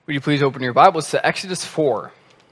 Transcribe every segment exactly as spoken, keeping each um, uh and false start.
Would you please open your Bibles to Exodus four?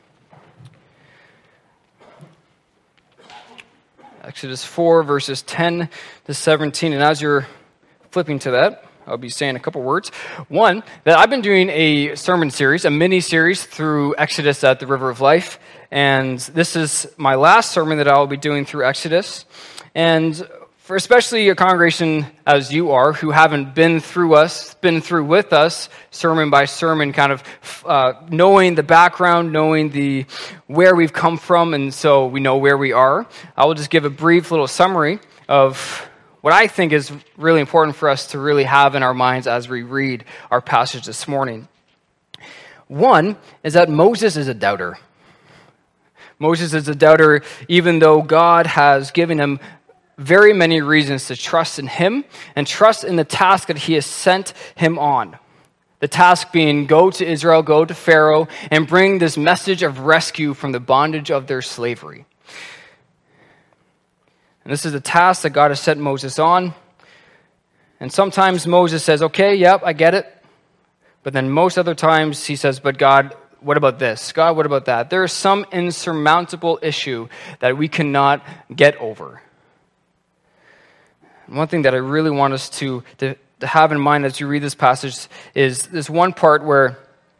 Exodus four, verses ten to seventeen. And as you're flipping to that, I'll be saying a couple words. One, that I've been doing a sermon series, a mini-series through Exodus at the River of Life. And this is my last sermon that I'll be doing through Exodus. And for especially a congregation as you are, who haven't been through us, been through with us, sermon by sermon, kind of uh, knowing the background, knowing the where we've come from, and so we know where we are, I will just give a brief little summary of what I think is really important for us to really have in our minds as we read our passage this morning. One is that Moses is a doubter. Moses is a doubter even though God has given him very many reasons to trust in him and trust in the task that he has sent him on. The task being, go to Israel, go to Pharaoh, and bring this message of rescue from the bondage of their slavery. And this is the task that God has sent Moses on. And sometimes Moses says, okay, yep, I get it. But then most other times he says, but God, what about this? God, what about that? There is some insurmountable issue that we cannot get over. One thing that I really want us to, to, to have in mind as you read this passage is this one part where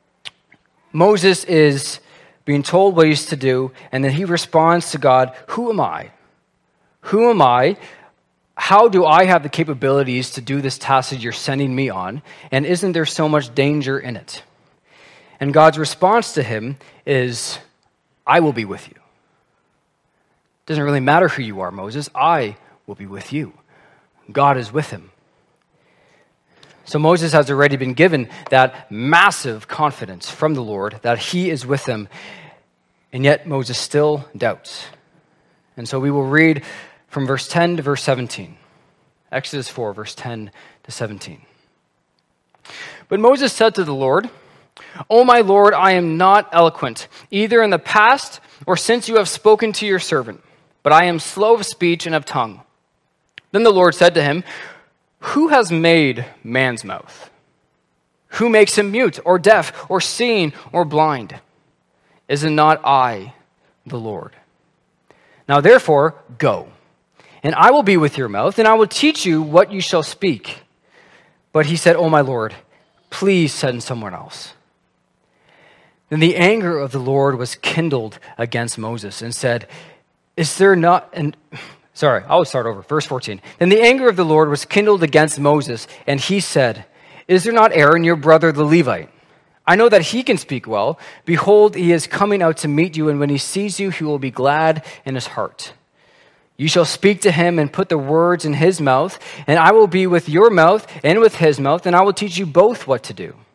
Moses is being told what he's to do, and then he responds to God, who am I? Who am I? How do I have the capabilities to do this task that you're sending me on? And isn't there so much danger in it? And God's response to him is, I will be with you. It doesn't really matter who you are, Moses. I will be with you. God is with him. So Moses has already been given that massive confidence from the Lord that he is with him, and yet Moses still doubts. And so we will read from verse ten to verse seventeen. Exodus four, verse ten to seventeen. But Moses said to the Lord, O my Lord, I am not eloquent, either in the past or since you have spoken to your servant, but I am slow of speech and of tongue. Then the Lord said to him, who has made man's mouth? Who makes him mute or deaf or seeing or blind? Is it not I, the Lord? Now therefore, go, and I will be with your mouth, and I will teach you what you shall speak. But he said, O my Lord, please send someone else. Then the anger of the Lord was kindled against Moses and said, Is there not... an Sorry, I'll start over. Verse fourteen. Then the anger of the Lord was kindled against Moses, and he said, Is there not Aaron, your brother, the Levite? I know that he can speak well. Behold, he is coming out to meet you, and when he sees you, he will be glad in his heart. You shall speak to him and put the words in his mouth, and I will be with your mouth and with his mouth, and I will teach you both what to do.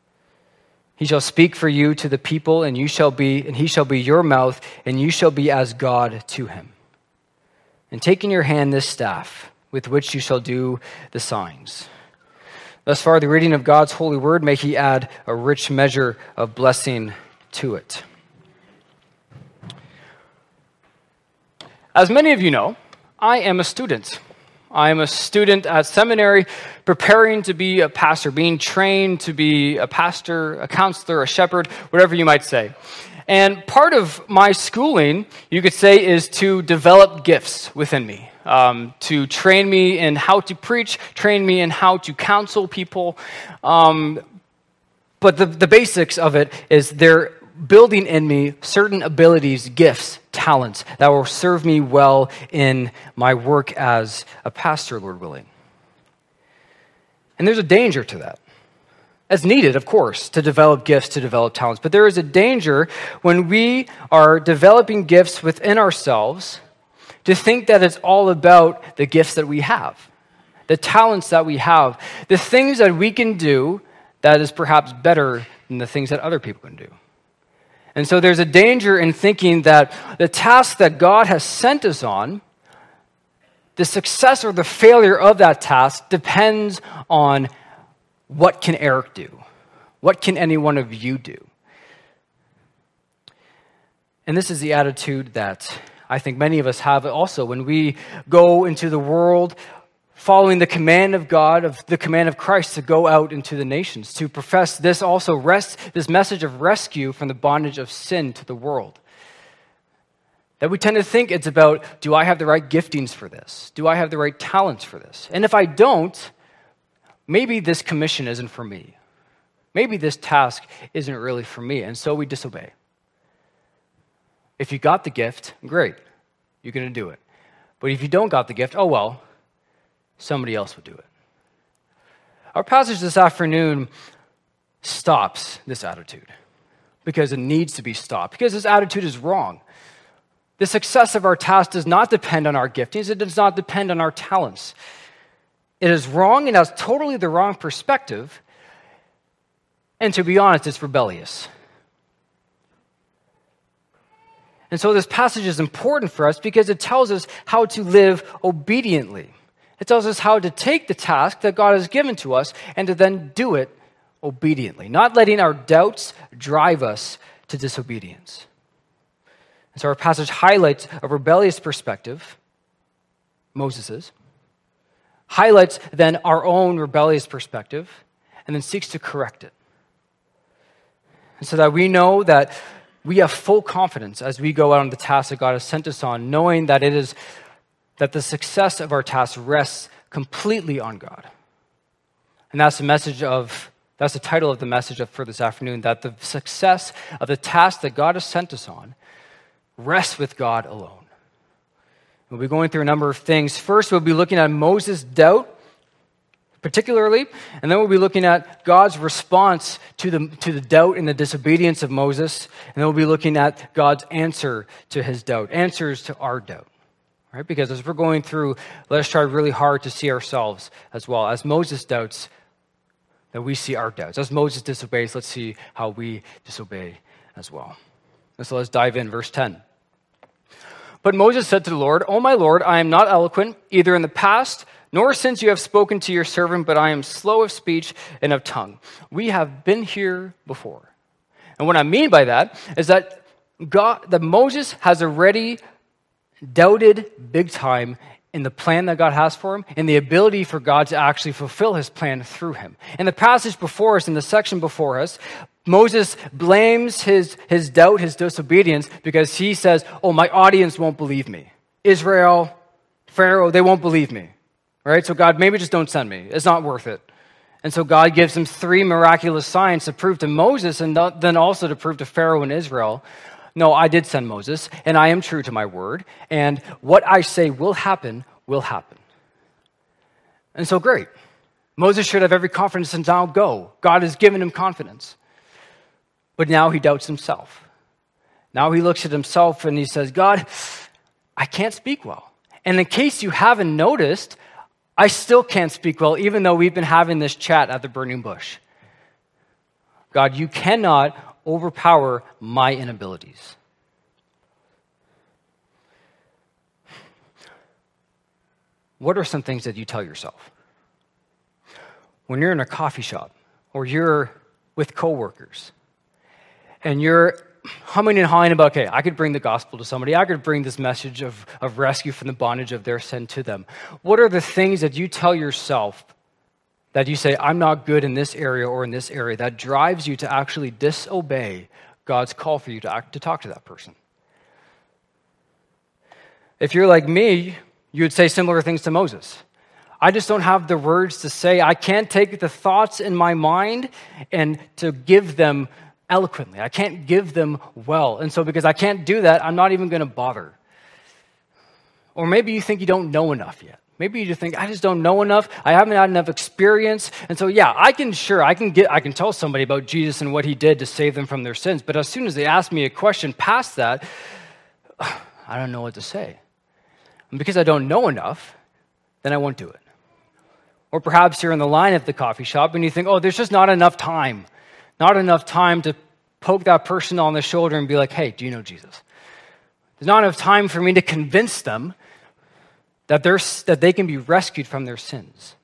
He shall speak for you to the people, and you shall be, and he shall be your mouth, and you shall be as God to him. And take in your hand this staff, with which you shall do the signs. Thus far, the reading of God's holy word, may he add a rich measure of blessing to it. As many of you know, I am a student. I am a student at seminary, preparing to be a pastor, being trained to be a pastor, a counselor, a shepherd, whatever you might say. And part of my schooling, you could say, is to develop gifts within me, um, to train me in how to preach, train me in how to counsel people. Um, but the, the basics of it is they're building in me certain abilities, gifts, talents that will serve me well in my work as a pastor, Lord willing. And there's a danger to that. It's needed, of course, to develop gifts, to develop talents. But there is a danger when we are developing gifts within ourselves to think that it's all about the gifts that we have, the talents that we have, the things that we can do that is perhaps better than the things that other people can do. And so there's a danger in thinking that the task that God has sent us on, the success or the failure of that task depends on what can Eric do? What can any one of you do? And this is the attitude that I think many of us have also when we go into the world following the command of God, of the command of Christ to go out into the nations, to profess this also rest, this message of rescue from the bondage of sin to the world. That we tend to think it's about, do I have the right giftings for this? Do I have the right talents for this? And if I don't, maybe this commission isn't for me. Maybe this task isn't really for me, and so we disobey. If you got the gift, great, you're going to do it. But if you don't got the gift, oh well, somebody else will do it. Our passage this afternoon stops this attitude because it needs to be stopped, because this attitude is wrong. The success of our task does not depend on our giftings. It does not depend on our talents. It is wrong and has totally the wrong perspective. And to be honest, it's rebellious. And so this passage is important for us because it tells us how to live obediently. It tells us how to take the task that God has given to us and to then do it obediently, not letting our doubts drive us to disobedience. And so our passage highlights a rebellious perspective, Moses's, highlights then our own rebellious perspective, and then seeks to correct it. And so that we know that we have full confidence as we go out on the task that God has sent us on, knowing that it is that the success of our task rests completely on God. And that's the message of, that's the title of the message of, for this afternoon, that the success of the task that God has sent us on rests with God alone. We'll be going through a number of things. First, we'll be looking at Moses' doubt, particularly, and then we'll be looking at God's response to the, to the doubt and the disobedience of Moses, and then we'll be looking at God's answer to his doubt, answers to our doubt. Right? Because as we're going through, let us try really hard to see ourselves as well. As Moses doubts, that we see our doubts. As Moses disobeys, let's see how we disobey as well. And so let's dive in, verse ten. But Moses said to the Lord, "O my Lord, I am not eloquent, either in the past, nor since you have spoken to your servant, but I am slow of speech and of tongue. We have been here before." And what I mean by that is that God, that Moses has already doubted big time in the plan that God has for him, and the ability for God to actually fulfill his plan through him. In the passage before us, in the section before us, Moses blames his, his doubt, his disobedience, because he says, oh, my audience won't believe me. Israel, Pharaoh, they won't believe me. Right? So God, maybe just don't send me. It's not worth it. And so God gives him three miraculous signs to prove to Moses and then also to prove to Pharaoh and Israel, no, I did send Moses, and I am true to my word, and what I say will happen, will happen. And so great. Moses should have every confidence and now go. God has given him confidence. But now he doubts himself. Now he looks at himself and he says, God, I can't speak well. And in case you haven't noticed, I still can't speak well, even though we've been having this chat at the burning bush. God, you cannot overpower my inabilities. What are some things that you tell yourself? When you're in a coffee shop or you're with coworkers and you're humming and hawing about, okay, I could bring the gospel to somebody. I could bring this message of, of rescue from the bondage of their sin to them. What are the things that you tell yourself that you say, I'm not good in this area or in this area, that drives you to actually disobey God's call for you to act, to talk to that person? If you're like me, you would say similar things to Moses. I just don't have the words to say. I can't take the thoughts in my mind and to give them eloquently. I can't give them well. And so because I can't do that, I'm not even going to bother. Or maybe you think you don't know enough yet. Maybe you just think, I just don't know enough. I haven't had enough experience. And so, yeah, I can, sure, I can get, I can tell somebody about Jesus and what he did to save them from their sins. But as soon as they ask me a question past that, I don't know what to say. And because I don't know enough, then I won't do it. Or perhaps you're in the line at the coffee shop and you think, oh, there's just not enough time. Not enough time to poke that person on the shoulder and be like, hey, do you know Jesus? There's not enough time for me to convince them that, they're, that they can be rescued from their sins.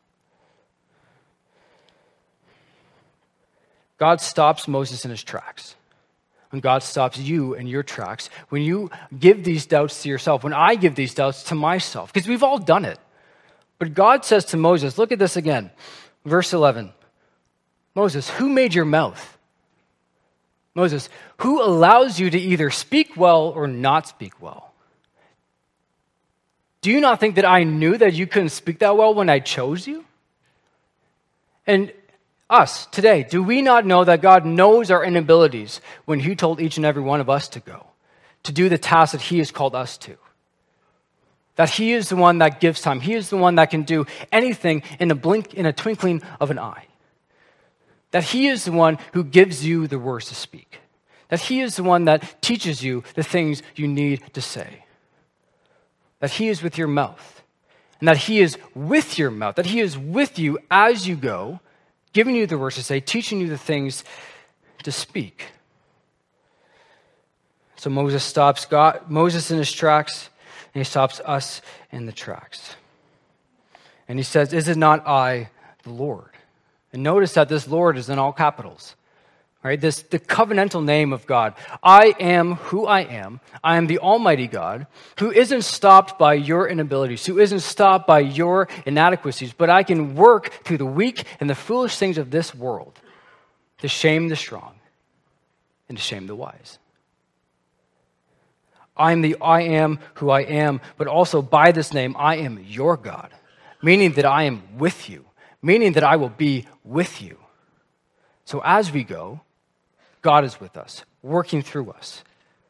God stops Moses in his tracks. And God stops you in your tracks when you give these doubts to yourself, when I give these doubts to myself, because we've all done it. But God says to Moses, look at this again, verse eleven. Moses, who made your mouth? Moses, who allows you to either speak well or not speak well? Do you not think that I knew that you couldn't speak that well when I chose you? And us, today, do we not know that God knows our inabilities when he told each and every one of us to go, to do the task that he has called us to? That he is the one that gives time. He is the one that can do anything in a blink, in a twinkling of an eye. That he is the one who gives you the words to speak. That he is the one that teaches you the things you need to say. That he is with your mouth. And that he is with your mouth. That he is with you as you go, giving you the words to say, teaching you the things to speak. So Moses stops God, Moses in his tracks, and he stops us in the tracks. And he says, is it not I, the Lord? And notice that this Lord is in all capitals, right? This, the covenantal name of God. I am who I am. I am the Almighty God who isn't stopped by your inabilities, who isn't stopped by your inadequacies, but I can work through the weak and the foolish things of this world to shame the strong and to shame the wise. I am the I am who I am, but also by this name, I am your God, meaning that I am with you. Meaning that I will be with you. So as we go, God is with us, working through us.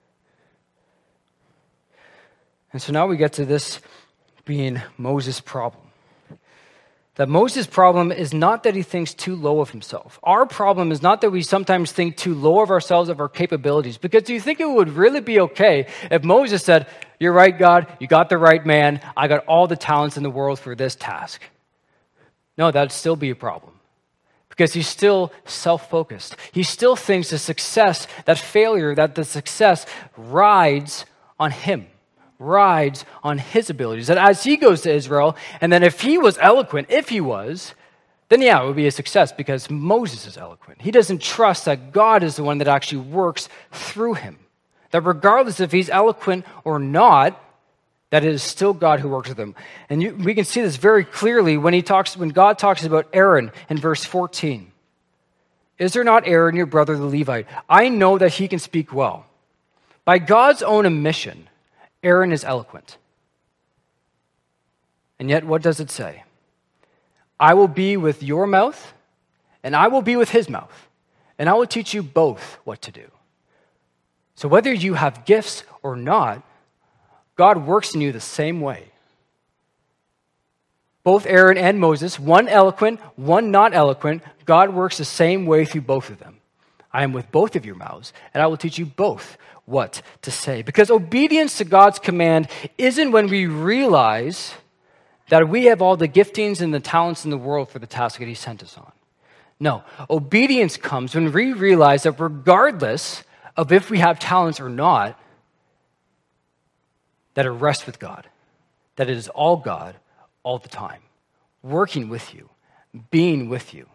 And so now we get to this being Moses' problem. That Moses' problem is not that he thinks too low of himself. Our problem is not that we sometimes think too low of ourselves, of our capabilities. Because do you think it would really be okay if Moses said, you're right, God, you got the right man, I got all the talents in the world for this task? No, that would still be a problem because he's still self-focused. He still thinks the success, that failure, that the success rides on him, rides on his abilities. That as he goes to Israel, and then if he was eloquent, if he was, then yeah, it would be a success because Moses is eloquent. He doesn't trust that God is the one that actually works through him. That regardless if he's eloquent or not, that it is still God who works with him. And you, we can see this very clearly when he talks, when God talks about Aaron in verse fourteen. Is there not Aaron, your brother, the Levite? I know that he can speak well. By God's own admission, Aaron is eloquent. And yet, what does it say? I will be with your mouth, and I will be with his mouth, and I will teach you both what to do. So whether you have gifts or not, God works in you the same way. Both Aaron and Moses, one eloquent, one not eloquent, God works the same way through both of them. I am with both of your mouths, and I will teach you both what to say. Because obedience to God's command isn't when we realize that we have all the giftings and the talents in the world for the task that he sent us on. No, obedience comes when we realize that regardless of if we have talents or not, that it rests with God, that it is all God all the time, working with you, being with you.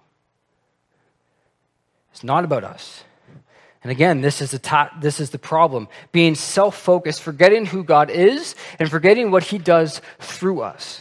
It's not about us. And again, this is, the ta- this is the problem, being self-focused, forgetting who God is and forgetting what he does through us.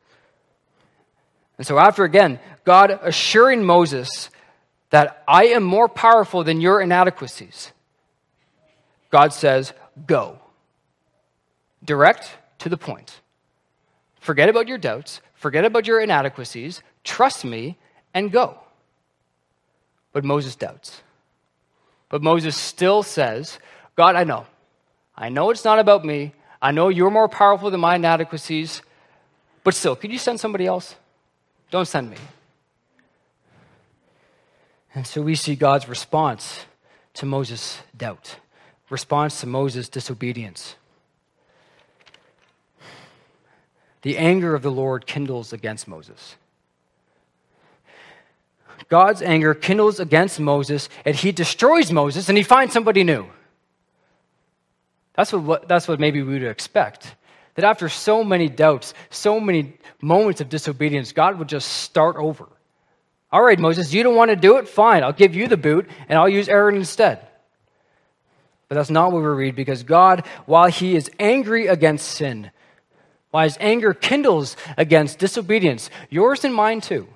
And so after, again, God assuring Moses that I am more powerful than your inadequacies, God says, go. Direct to the point. Forget about your doubts. Forget about your inadequacies. Trust me and go. But Moses doubts. But Moses still says, God, I know. I know it's not about me. I know you're more powerful than my inadequacies. But still, could you send somebody else? Don't send me. And so we see God's response to Moses' doubt, response to Moses' disobedience. The anger of the Lord kindles against Moses. God's anger kindles against Moses, and he destroys Moses, and he finds somebody new. That's what, that's what maybe we would expect. That after so many doubts, so many moments of disobedience, God would just start over. All right, Moses, you don't want to do it? Fine, I'll give you the boot, and I'll use Aaron instead. But that's not what we read, because God, while he is angry against sin, While his anger kindles against disobedience, yours and mine too,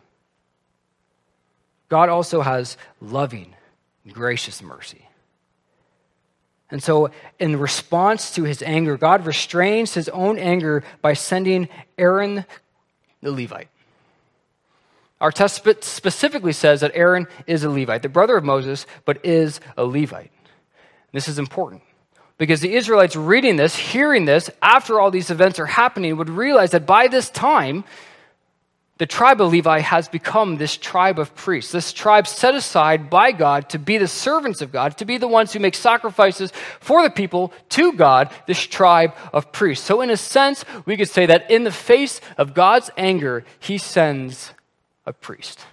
God also has loving, gracious mercy. And so in response to his anger, God restrains his own anger by sending Aaron the Levite. Our text specifically says that Aaron is a Levite, the brother of Moses, but is a Levite. This is important because the Israelites reading this, hearing this, after all these events are happening, would realize that by this time, the tribe of Levi has become this tribe of priests, this tribe set aside by God to be the servants of God, to be the ones who make sacrifices for the people to God, this tribe of priests. So in a sense, we could say that in the face of God's anger, he sends a priest.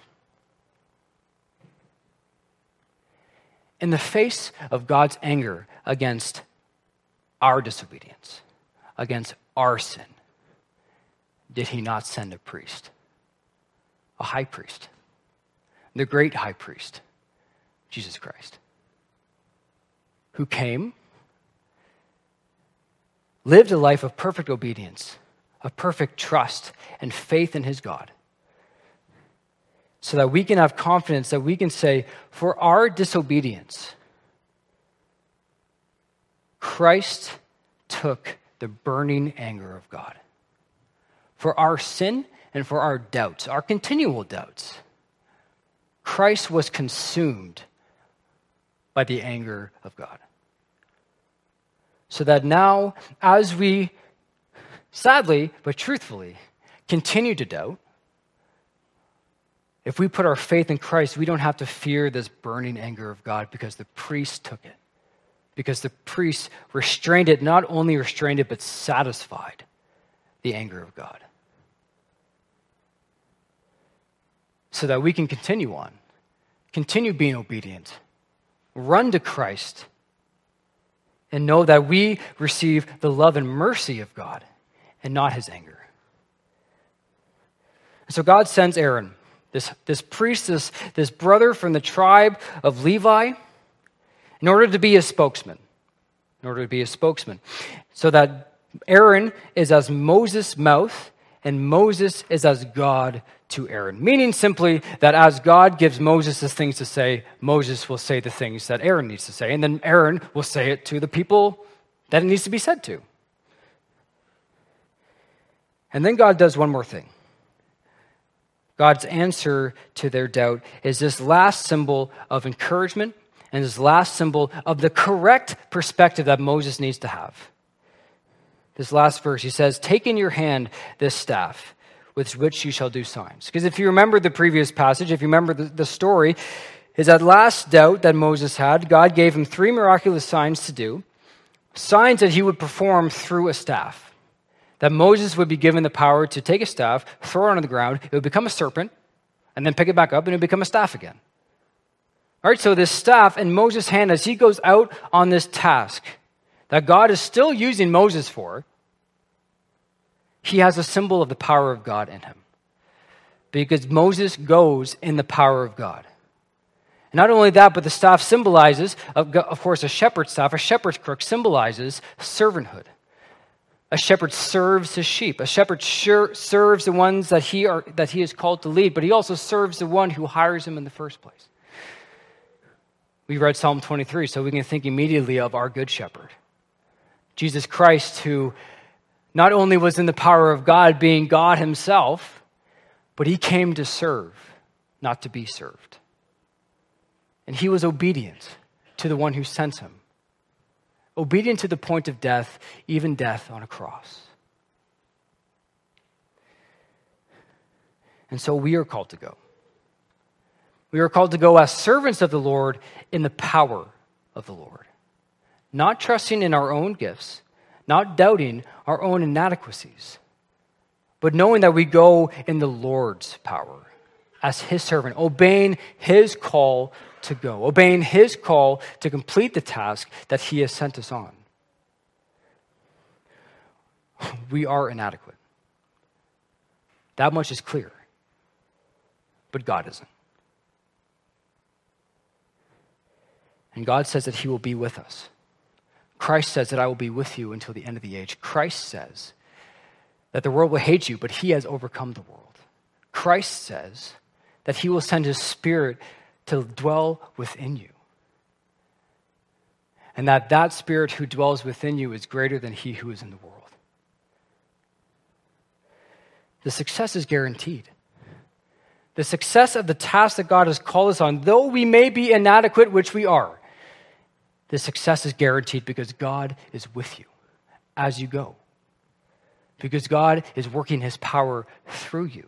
In the face of God's anger against our disobedience, against our sin, did he not send a priest? A high priest, the great high priest, Jesus Christ, who came, lived a life of perfect obedience, of perfect trust and faith in his God, so that we can have confidence that we can say, for our disobedience, Christ took the burning anger of God. For our sin and for our doubts, our continual doubts, Christ was consumed by the anger of God. So that now, as we, sadly but truthfully, continue to doubt, if we put our faith in Christ, we don't have to fear this burning anger of God because the priest took it. Because the priest restrained it, not only restrained it, but satisfied the anger of God. So that we can continue on, continue being obedient, run to Christ, and know that we receive the love and mercy of God and not his anger. And so God sends Aaron, this, this priest, this, this brother from the tribe of Levi, in order to be a spokesman, in order to be a spokesman, so that Aaron is as Moses' mouth and Moses is as God to Aaron. Meaning simply that as God gives Moses the things to say, Moses will say the things that Aaron needs to say, and then Aaron will say it to the people that it needs to be said to. And then God does one more thing. God's answer to their doubt is this last symbol of encouragement and this last symbol of the correct perspective that Moses needs to have. This last verse, he says, "Take in your hand this staff, with which you shall do signs." Because if you remember the previous passage, if you remember the, the story, is that last doubt that Moses had, God gave him three miraculous signs to do, signs that he would perform through a staff. That Moses would be given the power to take a staff, throw it on the ground, it would become a serpent, and then pick it back up, and it would become a staff again. All right, so this staff in Moses' hand, as he goes out on this task that God is still using Moses for, he has a symbol of the power of God in him. Because Moses goes in the power of God. And not only that, but the staff symbolizes, of course, a shepherd's staff, a shepherd's crook symbolizes servanthood. A shepherd serves his sheep. A shepherd sure serves the ones that he are that he is called to lead, but he also serves the one who hires him in the first place. We read Psalm twenty-three, so we can think immediately of our good shepherd. Jesus Christ, who not only was in the power of God, being God himself, but he came to serve, not to be served. And he was obedient to the one who sent him. Obedient to the point of death, even death on a cross. And so we are called to go. We are called to go as servants of the Lord in the power of the Lord. Not trusting in our own gifts, not doubting our own inadequacies, but knowing that we go in the Lord's power as his servant, obeying his call to go, obeying his call to complete the task that he has sent us on. We are inadequate. That much is clear. But God isn't. And God says that he will be with us. Christ says that I will be with you until the end of the age. Christ says that the world will hate you, but he has overcome the world. Christ says that he will send his Spirit to dwell within you. And that that Spirit who dwells within you is greater than he who is in the world. The success is guaranteed. The success of the task that God has called us on, though we may be inadequate, which we are, the success is guaranteed because God is with you as you go. Because God is working his power through you.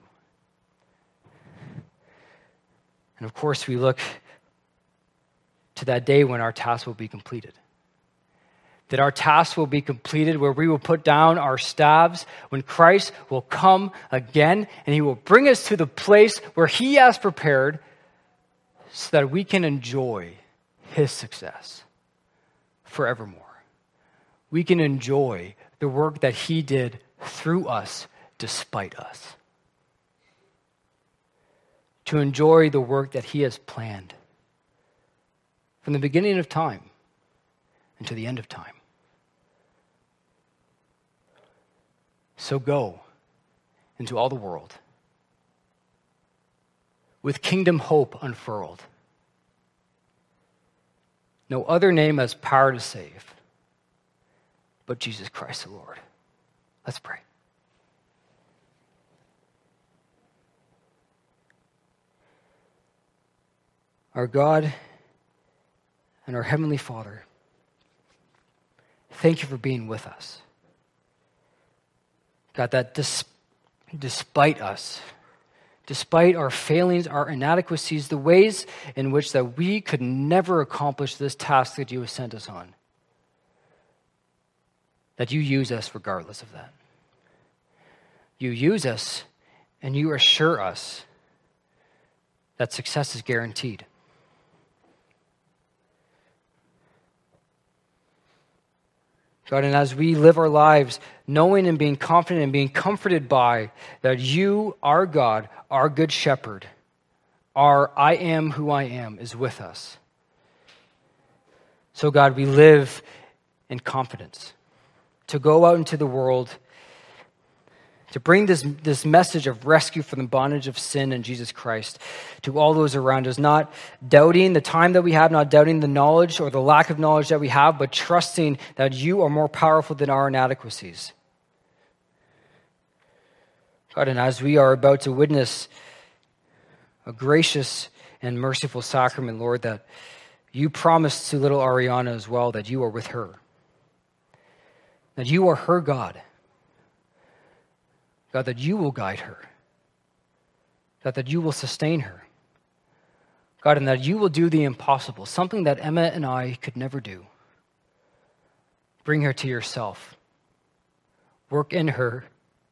And of course, we look to that day when our task will be completed. That our task will be completed where we will put down our staves, when Christ will come again and he will bring us to the place where he has prepared so that we can enjoy his success forevermore. We can enjoy the work that he did through us despite us. To enjoy the work that he has planned from the beginning of time until the end of time. So go into all the world with kingdom hope unfurled. No other name has power to save but Jesus Christ the Lord. Let's pray. Our God and our Heavenly Father, thank you for being with us. God, that dis- despite us, despite our failings, our inadequacies, the ways in which that we could never accomplish this task that you have sent us on, that you use us regardless of that. You use us and you assure us that success is guaranteed. God, and as we live our lives knowing and being confident and being comforted by that you, our God, our good shepherd, our I am who I am is with us. So God, we live in confidence to go out into the world, to bring this, this message of rescue from the bondage of sin in Jesus Christ to all those around us, not doubting the time that we have, not doubting the knowledge or the lack of knowledge that we have, but trusting that you are more powerful than our inadequacies. God, and as we are about to witness a gracious and merciful sacrament, Lord, that you promised to little Ariana as well that you are with her, that you are her God. God, that you will guide her. God, that you will sustain her. God, and that you will do the impossible, something that Emma and I could never do. Bring her to yourself. Work in her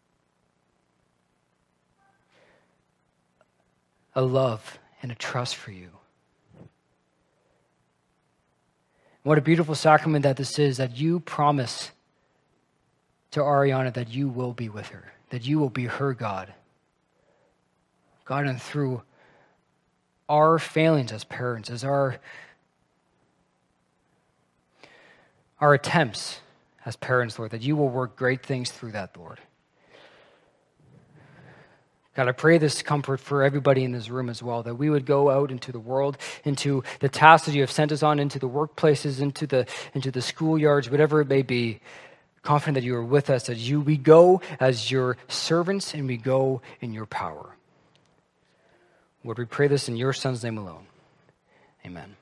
a love and a trust for you. What a beautiful sacrament that this is, that you promise to Ariana that you will be with her, that you will be her God. God, and through our failings as parents, as our, our attempts as parents, Lord, that you will work great things through that, Lord. God, I pray this comfort for everybody in this room as well, that we would go out into the world, into the tasks that you have sent us on, into the workplaces, into the into the schoolyards, whatever it may be, confident that you are with us, that you we go as your servants and we go in your power. Lord, we pray this in your Son's name alone. Amen.